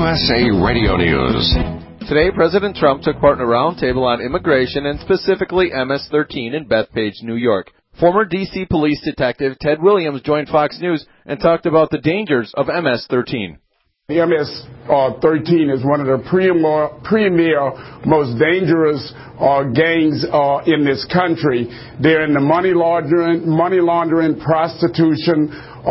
USA Radio News. Today, President Trump took part in a roundtable on immigration and specifically MS-13 in Bethpage, New York. Former D.C. police detective Ted Williams joined Fox News and talked about the dangers of MS-13. The MS-13 is one of the premier most dangerous gangs in this country. They're in the money laundering, prostitution,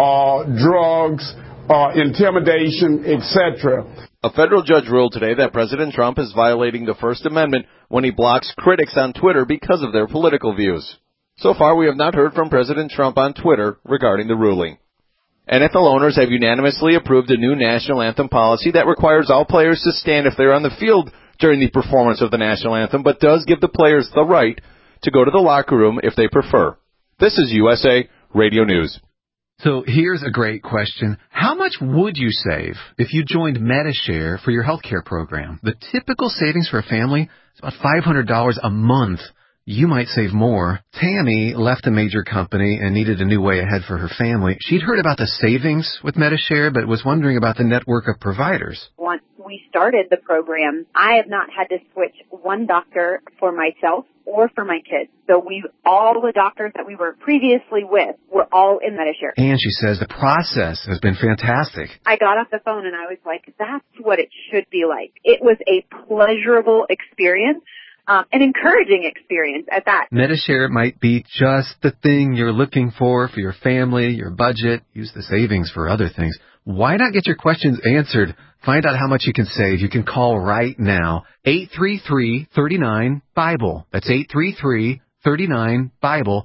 drugs, intimidation, etc. A federal judge ruled today that President Trump is violating the First Amendment when he blocks critics on Twitter because of their political views. So far, we have not heard from President Trump on Twitter regarding the ruling. NFL owners have unanimously approved a new national anthem policy that requires all players to stand if they're on the field during the performance of the national anthem, but does give the players the right to go to the locker room if they prefer. This is USA Radio News. So here's a great question. How much would you save if you joined Medi-Share for your health care program? The typical savings for a family is about $500 a month. You might save more. Tammy left a major company and needed a new way ahead for her family. She'd heard about the savings with Medi-Share, but was wondering about the network of providers. Once we started the program, I have not had to switch one doctor for myself or for my kids. So all the doctors that we were previously with were all in Medi-Share. And she says the process has been fantastic. I got off the phone and I was like, that's what it should be like. It was a pleasurable experience. An encouraging experience at that. Medi-Share might be just the thing you're looking for your family, your budget. Use the savings for other things. Why not get your questions answered? Find out how much you can save. You can call right now. 833-39-BIBLE. That's 833-39-BIBLE.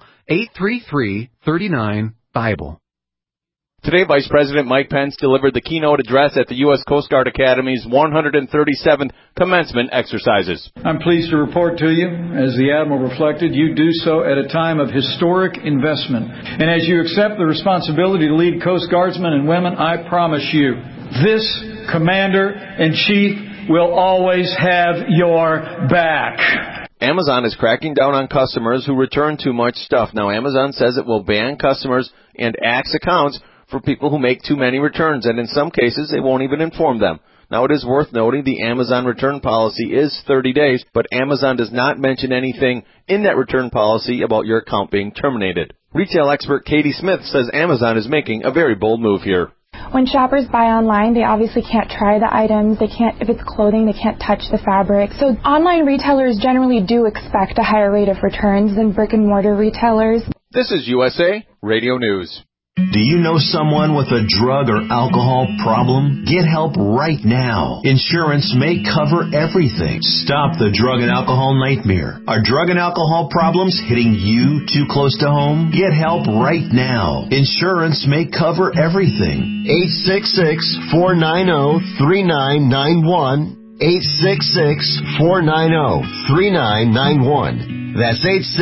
833-39-BIBLE. Today, Vice President Mike Pence delivered the keynote address at the U.S. Coast Guard Academy's 137th commencement exercises. I'm pleased to report to you, as the Admiral reflected, you do so at a time of historic investment. And as you accept the responsibility to lead Coast Guardsmen and women, I promise you, this Commander-in-Chief will always have your back. Amazon is cracking down on customers who return too much stuff. Now, Amazon says it will ban customers and axe accounts for people who make too many returns, and in some cases, they won't even inform them. Now, it is worth noting the Amazon return policy is 30 days, but Amazon does not mention anything in that return policy about your account being terminated. Retail expert Katie Smith says Amazon is making a very bold move here. When shoppers buy online, they obviously can't try the items. They can't, if it's clothing, they can't touch the fabric. So online retailers generally do expect a higher rate of returns than brick-and-mortar retailers. This is USA Radio News. Do you know someone with a drug or alcohol problem? Get help right now. Insurance may cover everything. Stop the drug and alcohol nightmare. Are drug and alcohol problems hitting you too close to home? Get help right now. Insurance may cover everything. 866-490-3991. 866-490-3991. That's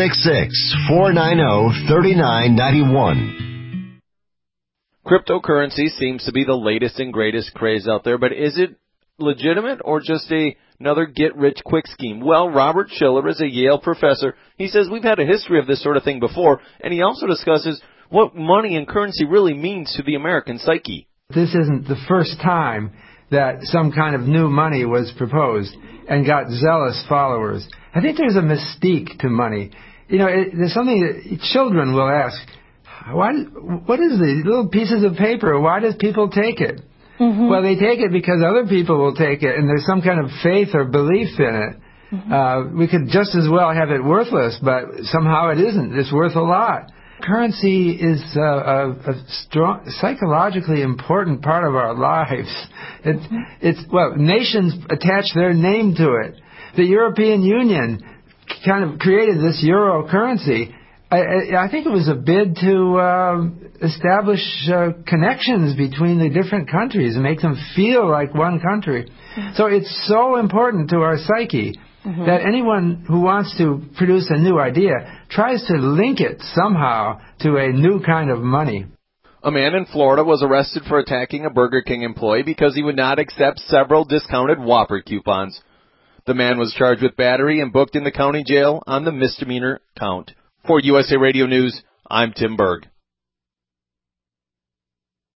866-490-3991. Cryptocurrency seems to be the latest and greatest craze out there, but is it legitimate or just another get-rich-quick scheme? Well, Robert Schiller is a Yale professor. He says we've had a history of this sort of thing before, and he also discusses what money and currency really means to the American psyche. This isn't the first time that some kind of new money was proposed and got zealous followers. I think there's a mystique to money. You know, there's something that children will ask, what is these little pieces of paper? Why does people take it? Mm-hmm. Well, they take it because other people will take it, and there's some kind of faith or belief in it. Mm-hmm. We could just as well have it worthless, but somehow it isn't. It's worth a lot. Currency is a strong, psychologically important part of our lives. Nations attach their name to it. The European Union kind of created this euro currency. I think it was a bid to establish connections between the different countries and make them feel like one country. Mm-hmm. So it's so important to our psyche that anyone who wants to produce a new idea tries to link it somehow to a new kind of money. A man in Florida was arrested for attacking a Burger King employee because he would not accept several discounted Whopper coupons. The man was charged with battery and booked in the county jail on the misdemeanor count. For USA Radio News, I'm Tim Berg.